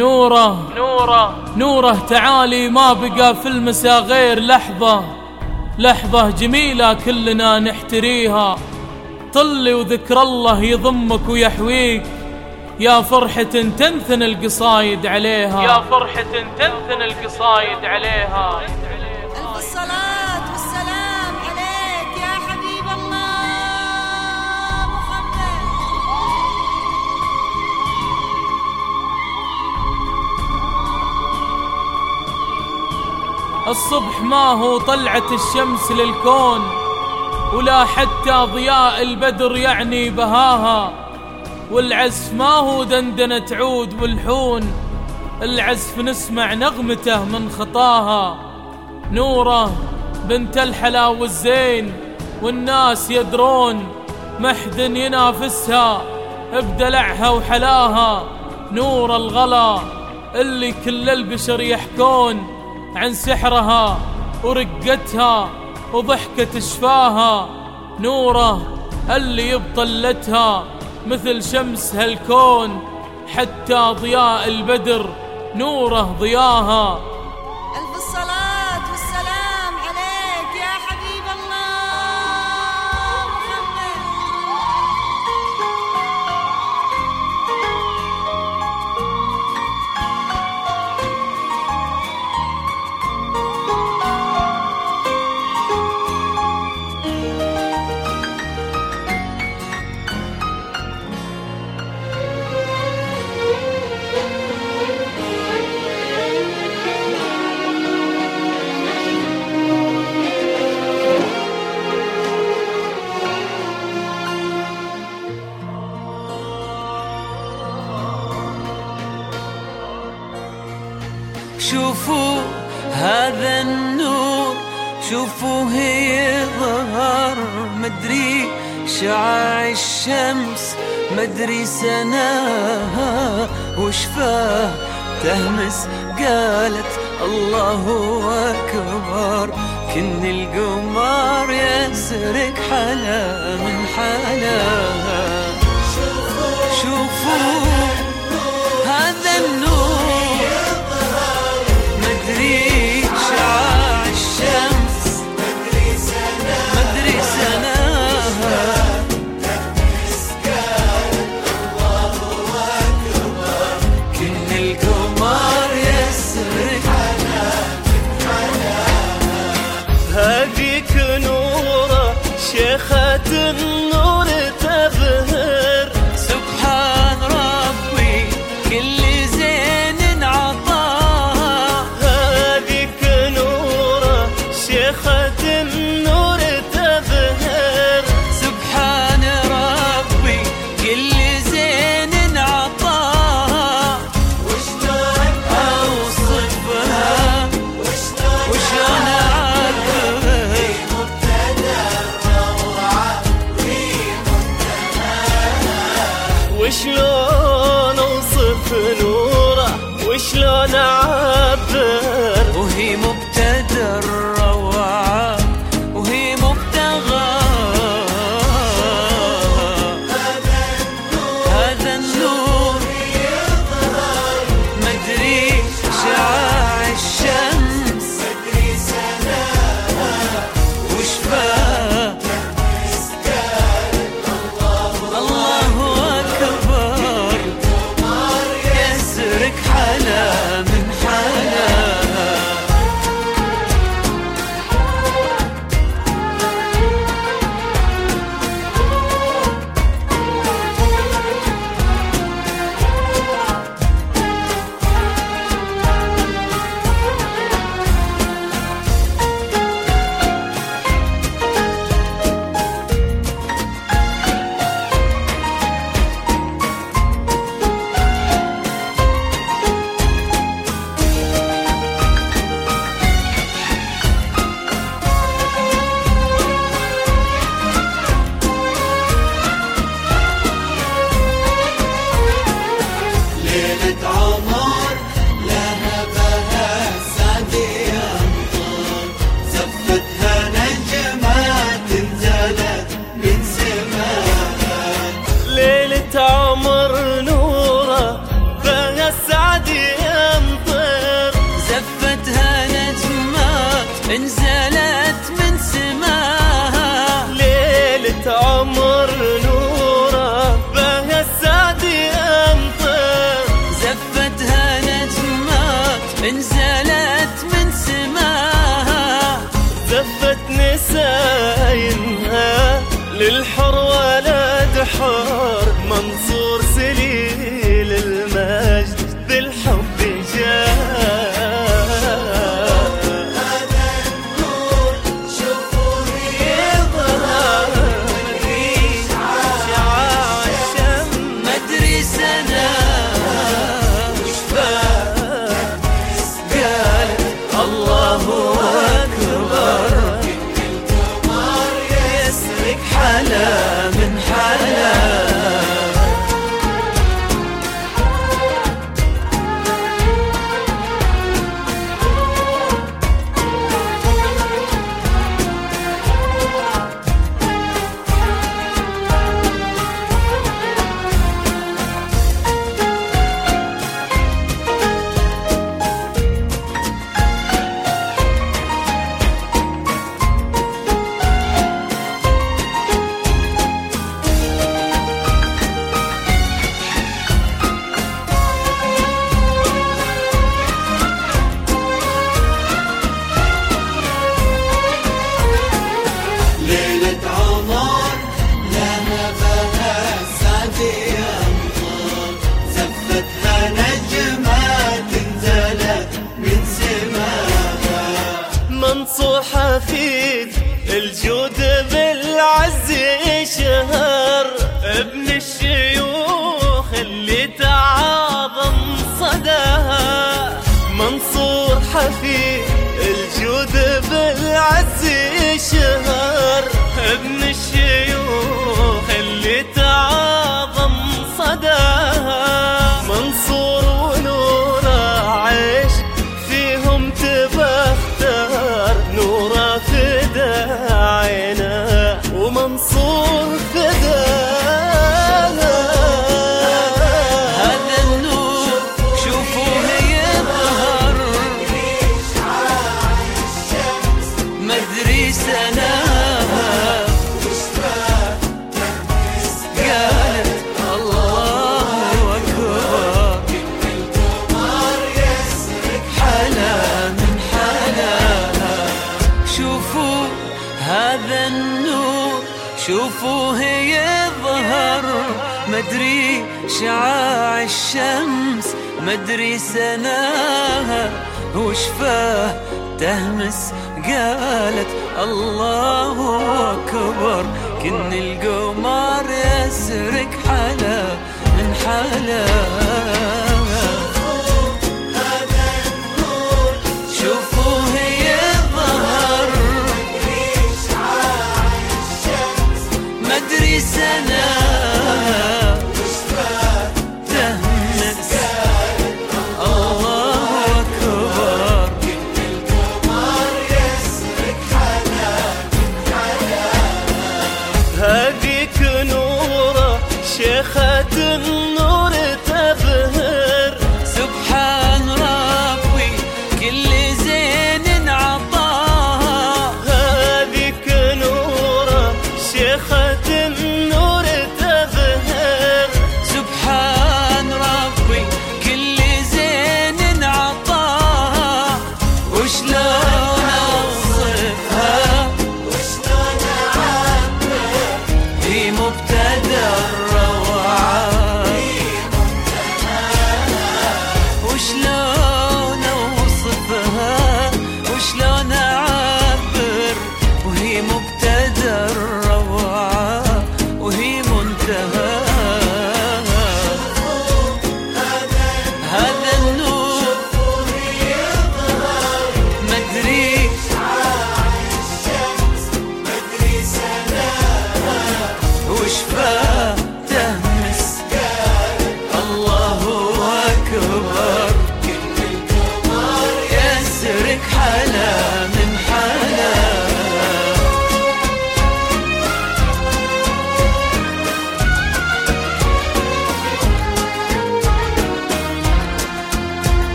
نوره نوره نوره تعالي، ما بقى في المساء غير لحظة، لحظة جميلة كلنا نحتريها. طلي وذكر الله يضمك ويحويك، يا فرحة تنثن القصايد عليها، يا فرحة تنثن القصايد عليها. ألف الصلاة والسلام عليك يا حبيب الله محمد. الصبح ما هو طلعة الشمس للكون، ولا حتى ضياء البدر يعني بهاها، والعزف ما هو دندنة عود والحون، العزف نسمع نغمته من خطاها. نوره بنت الحلا والزين، والناس يدرون محد ينافسها بدلعها وحلاها. نور الغلا اللي كل البشر يحكون عن سحرها ورقتها وضحكة شفاها. نوره اللي يبطلتها مثل شمس هالكون، حتى ضياء البدر نوره ضياها. ألف الصلاة والسلام عليك يا حبيب الله محمد. شوفوا هذا النور، شوفوا هي ظهر، مدري شعاع الشمس، مدري سناها وشفاه تهمس قالت الله أكبر. كن القمر يسرق حلا من حلاها. شوفوا هذا النور، مدري شعاع الشمس، مدري سناها تهمس قالت الله أكبر. كن القمر يسرق حلاها. هذيك نوره شيخة النور تبهر، سبحان ربي كل زين عطاها. هذيك نوره شيخة النور تبهر، سبحان ربي كل زين عطاها. وشلون أوصفها، وشلون أعبر، وشلون اوصف نوره، وشلون اعبر، وهي مبتدى الروعة، وهي مبتغى. هذا النور مدري شعاع الشمس، مدري سناها وشفاه الله أكبر. يسرق حلا من حلاها. نساينها للحر ولد حر، منصور سليل المجد بالحب جاء. هذا النور شوفوا يظهر، مدري شعاع الشمس، مدري سنة وش قالت الله أكبر. القمر يسرق حلا من حلا. منصور حفيد الجود بالعز يشهر، ابن الشيوخ اللي تعاظم صداها. منصور حفيد الجود بالعز يشهر، ابن الشيوخ اللي تعاظم صداها. منصور ونوره عيش فيهم تبختر، نوره فدا عينه ومنصور فدا. هذا النور شوفوه يظهر، مدري سنة قالت الله أكبر. القمر يسرق حلا من حلا. شوفوا هذا النور شوفوه يظهر، مدري شعاع الشمس، مدري سناها وشفاه تهمس قالت الله أكبر. كن القمر يسرق حلا من حلا. هذا النور شوفوه يظهر، مدري سنة تهمس الله أكبر. هذيك نوره شيخة النور تبهر، سبحان ربي كل زين عطاها. هذيك نوره شيخة النور تبهر، سبحان ربي كل زين عطاها. وشلون اوصفها، وشلون اعبر، هي مبتدأ الروعة. وشلون اوصفها، وشلون اعبر، وهي مبتدأ الروعة.